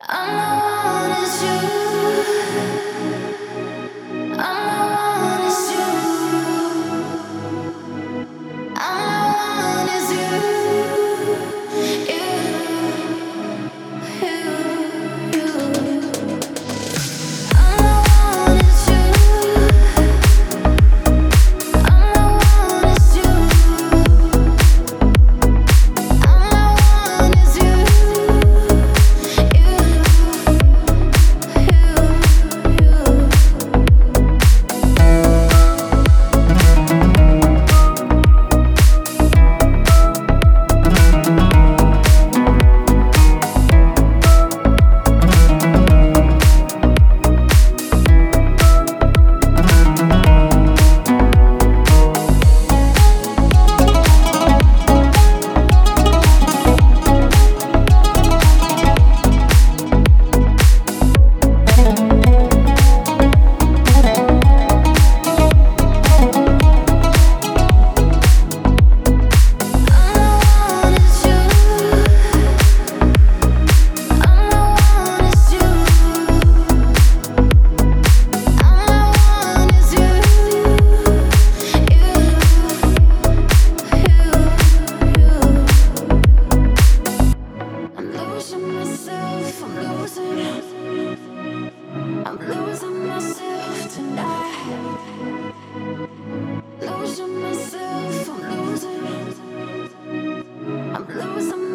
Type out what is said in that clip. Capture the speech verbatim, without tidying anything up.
I'm the one, it's you. I'm the one, it's you. I'm the one, it's you. You, you, you. I'm the one, it's you. I'm the one, it's you. I'm the one, it's you. I'm losing myself tonight. Losing myself, I'm losing. I'm losing